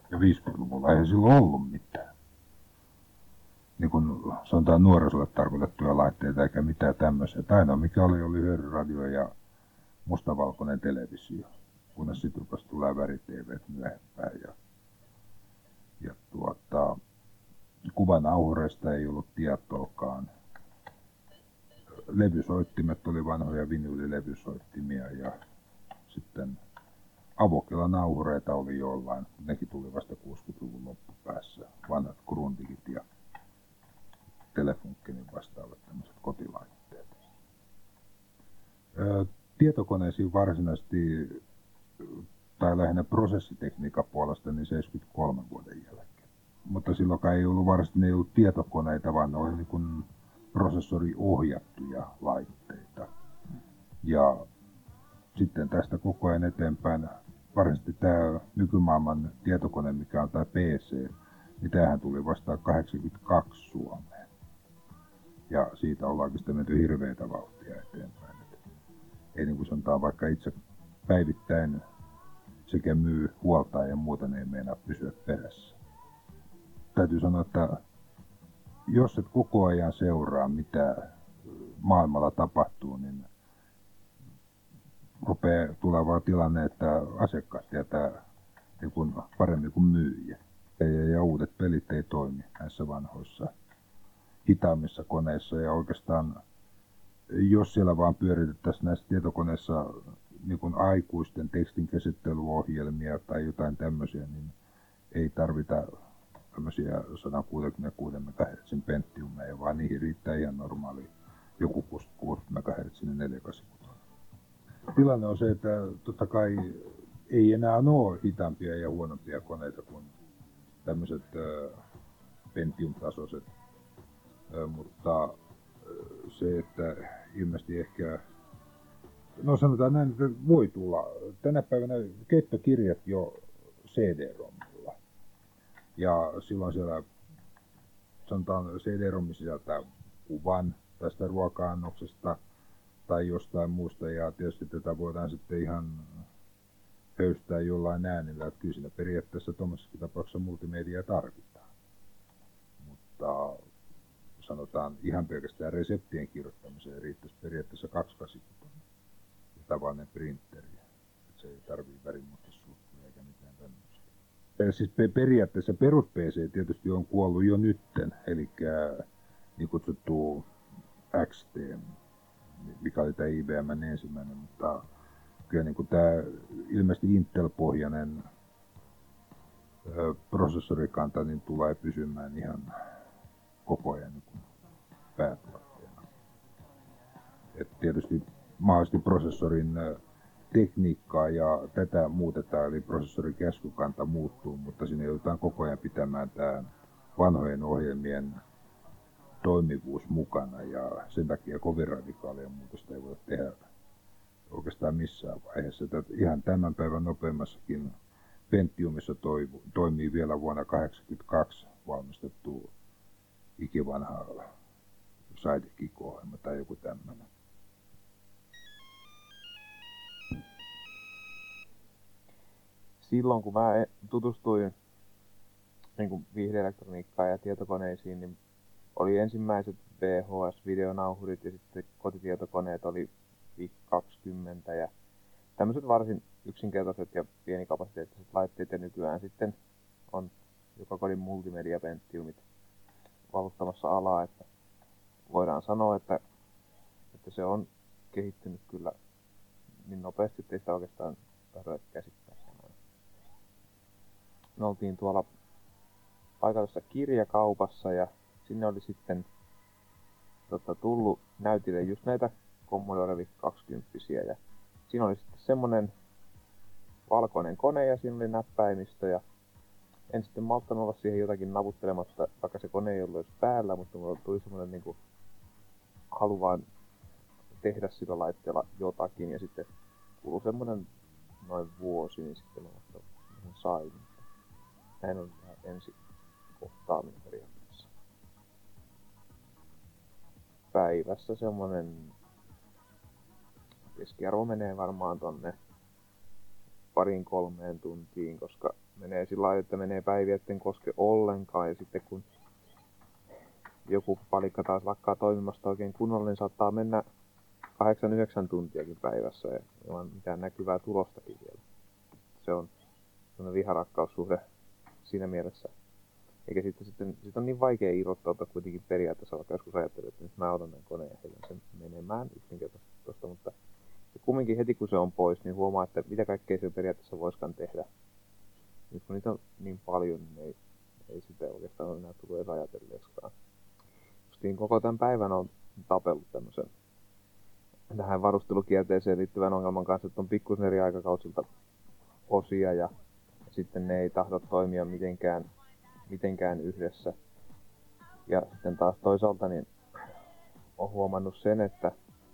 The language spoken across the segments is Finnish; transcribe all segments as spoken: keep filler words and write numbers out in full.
Ja viisikymmentäluvulla ei silloin ollut mitään. Niin kuin sanotaan nuorisolle tarkoitettuja laitteita eikä mitään tämmöisiä. Ainoa mikä oli, oli höyryradio ja mustavalkoinen televisio. Kunnes sitten rupesi tulee väri-tvt myöhempään. Ja, ja tuota, kuvanauhureista ei ollut tietoakaan. Levysoittimet oli vanhoja vinyylilevysoittimia ja sitten avokelanauhureita oli jollain. Nekin tuli vasta kuusikymmentäluvun loppupäässä. Vanhat Grundigit ja Telefunkenin vastaavat tämmöiset kotilaitteet. Tietokoneisiin varsinaisesti, tai lähinnä prosessitekniikan puolesta, niin seitsemänkymmentäkolme vuoden jälkeen. Mutta silloinkaan ei ollut varsinaisesti, ei ollut tietokoneita, vaan ne oli niin kuin prosessoriohjattuja laitteita. Ja sitten tästä koko ajan eteenpäin, varsinaisesti tämä nykymaailman tietokone, mikä on tämä P C, niin tämähän tuli vasta kahdeksankymmentäkaksi Suomeen. Ja siitä ollaankin sitten menty hirveitä vauhtia eteenpäin. Ei niin kuin sanotaan, vaikka itse päivittäin sekä myy, huoltaa ja muuta, ne ei meinaa pysyä perässä. Täytyy sanoa, että jos et koko ajan seuraa, mitä maailmalla tapahtuu, niin rupeaa tulevaa tilanne, että asiakkaat tietää niin kuin paremmin kuin myyjä. Ja uudet pelit ei toimi näissä vanhoissa hitaammissa koneissa. Ja oikeastaan, jos siellä vaan pyöritettäisiin näissä tietokoneissa niin kuin aikuisten tekstinkäsittelyohjelmia tai jotain tämmöisiä, niin ei tarvita tämmöisiä sata kuusikymmentäkuusi megahertsin Pentiumeja, vaan niihin riittää ihan normaali joku kuusikymmentäkuusi megahertsin neljäsataakahdeksankymmentä. Tilanne on se, että totta kai ei enää ole hitaampia ja huonompia koneita kuin tämmöiset äh, Pentium-tasoiset, äh, mutta äh, se, että ilmeisesti ehkä, no sanotaan näin, että voi tulla tänä päivänä keittokirjat jo C D-rommilla. Ja silloin siellä, sanotaan, C D-rommi sisältää kuvan tästä ruoka-annoksesta tai jostain muusta, ja tietysti tätä voidaan sitten ihan höystää jollain äänillä, että kyllä siinä periaatteessa tuommoisessa tapauksessa multimedia tarvitaan. Mutta sanotaan ihan pelkästään reseptien kirjoittamiseen riittäisi periaatteessa kaksikymmentäkahdeksan ja tavallinen printeri. Että se ei tarvitse värimuotoisuutta eikä mitään tämmöistä. Siis periaatteessa perus P C tietysti on kuollut jo nytten, eli niin kutsuttu X T, mikä oli tämä I B M:n ensimmäinen, mutta kyllä niin kuin tämä ilmeisesti Intel-pohjainen ö, prosessorikanta niin tulee pysymään ihan koko ajan niin kuin päätuotteena. Et tietysti mahdollisesti prosessorin tekniikkaa ja tätä muutetaan, eli prosessorin käskykanta muuttuu, mutta siinä joudutaan koko ajan pitämään tämä vanhojen ohjelmien toimivuus mukana, ja sen takia kovin radikaalia muutosta ei voi tehdä oikeastaan missään vaiheessa. Että ihan tämän päivän nopeammassakin Pentiumissa toivu, toimii vielä vuonna tuhatyhdeksänsataakahdeksankymmentäkaksi valmistettu ikivanha Sidekick-ohjelma tai joku tämmöinen. Silloin kun mä tutustuin niin kuin viihdeelektroniikkaan ja tietokoneisiin, niin oli ensimmäiset V H S-videonauhurit ja sitten kotitietokoneet oli V I C kaksikymmentä ja tämmöiset varsin yksinkertaiset ja pienikapasiteettiset laitteet, ja nykyään sitten on joka kodin multimedia Pentiumit valuttamassa alaa, että voidaan sanoa, että, että se on kehittynyt kyllä niin nopeasti, että ei sitä oikeastaan tahdo käsittää sanoa. Me oltiin tuolla paikallisessa kirjakaupassa ja sinne oli sitten tota, tullut näytille just näitä Commodore V I C kaksikymmentä ja siinä oli sitten semmonen valkoinen kone ja siinä oli näppäimistö ja en sitten malttanut olla siihen jotakin navuttelematta, vaikka se kone ei ollut edes päällä, mutta mulla tuli semmonen niinku halu vaan tehdä sillä laitteella jotakin ja sitten kului semmonen noin vuosi, niin sitten mä vasta sain. Näin on vähän ensi kohtaaminen periaatteessa. Päivässä semmonen keskiarvo menee varmaan tonne parin kolmeen tuntiin, koska menee sillä lailla, että menee päiviä, etten koske ollenkaan, ja sitten kun joku palikka taas lakkaa toimimasta oikein kunnolla, niin saattaa mennä kahdeksan yhdeksän tuntiakin päivässä ja ilman mitään näkyvää tulostakin vielä. Se on sellainen viharakkaussuhde siinä mielessä. Eikä sitten, sitten sit on niin vaikea irrottautua kuitenkin periaatteessa, vaikka joskus ajattelee, että nyt mä otan tämän koneen ja heitän sen menemään yksinkertaisesti tuosta, mutta se kumminkin heti kun se on pois, niin huomaa, että mitä kaikkea se periaatteessa voisikaan tehdä. Nyt kun niitä on niin paljon, niin ei, ei sitä oikeastaan ole enää tullut edes ajatelleeskaan. Justiin koko tämän päivän on tapellut tämmöisen tähän varustelukierteeseen liittyvän ongelman kanssa, että on pikkusen eri aikakautsilta osia ja sitten ne ei tahdo toimia mitenkään, mitenkään yhdessä. Ja sitten taas toisaalta niin olen huomannut sen, että,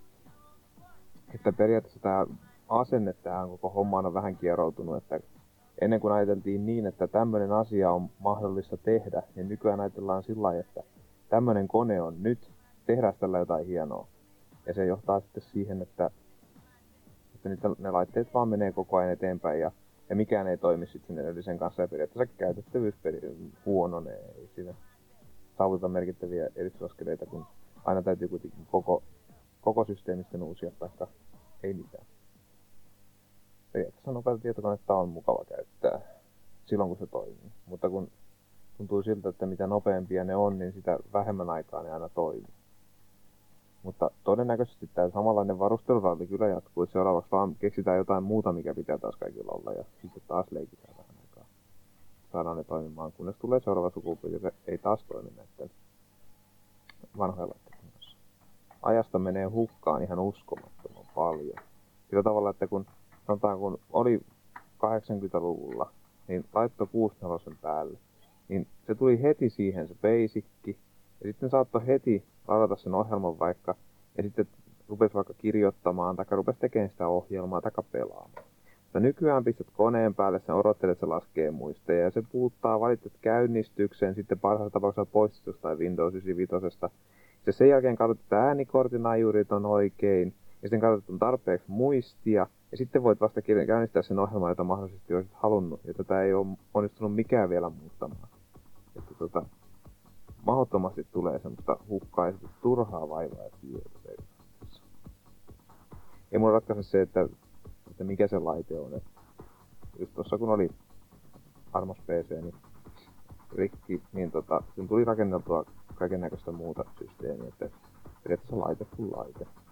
että periaatteessa tämä asenne tähän koko hommaan on vähän kieroutunut, että ennen kuin ajateltiin niin, että tämmöinen asia on mahdollista tehdä, niin nykyään ajatellaan sillä lailla, että tämmöinen kone on nyt, tehdään tällä jotain hienoa. Ja se johtaa sitten siihen, että, että nyt ne laitteet vaan menee koko ajan eteenpäin ja, ja mikään ei toimi sitten sen edellisen kanssa ja periaatteessa käytettävyys huononee. Ei siinä saavuta merkittäviä edistysaskeleita, kun aina täytyy kuitenkin koko, koko systeemisten uusia, taikka ei mitään. Periaatteessa nopeata tietokonetta on mukava käyttää silloin, kun se toimii. Mutta kun tuntuu siltä, että mitä nopeampia ne on, niin sitä vähemmän aikaa ne aina toimii. Mutta todennäköisesti tämä samanlainen varusteluralli kyllä jatkuu. Seuraavaksi vaan keksitään jotain muuta, mikä pitää taas kaikilla olla. Ja sitten taas leikitään vähän aikaa. Saadaan ne toimimaan, kunnes tulee seuraava sukupolvi, ja se ei taas toimi näiden vanhojen laitteiden kanssa. Ajasta menee hukkaan ihan uskomattoman paljon. Sillä tavalla, että kun, sanotaan, kun oli kahdeksankymmentäluvulla, niin laittoi kuusikymmentäneljä päälle. Niin se tuli heti siihen se basicki. Ja sitten saattoi heti ladata sen ohjelman vaikka, ja sitten rupesi vaikka kirjoittamaan, tai rupesi tekemään sitä ohjelmaa, tai pelaamaan. Mutta nykyään pistät koneen päälle, sen odottelet, että se laskee muisteja, ja se puuttaa valitset käynnistykseen, sitten parhaassa tapauksessa poistutus tai Windows yhdeksänkymmentäviisi. Ja sen jälkeen katsot, että äänikortin ajurit on oikein, ja sitten katsot, että on tarpeeksi muistia, ja sitten voit vasta käynnistää sen ohjelman, jota mahdollisesti olisit halunnut, ja tätä ei ole onnistunut mikään vielä muuttamaan. Että tota, mahdottomasti tulee semmoista hukkaa ja turhaa vaivaa ja työtä periaatteessa. Ei mulla ratkaise se, että, että mikä se laite on. Että just tossa kun oli armas P C, niin rikki, niin tota, sen tuli rakenneltua kaiken näköistä muuta systeemiä, että periaatteessa laite kuin laite.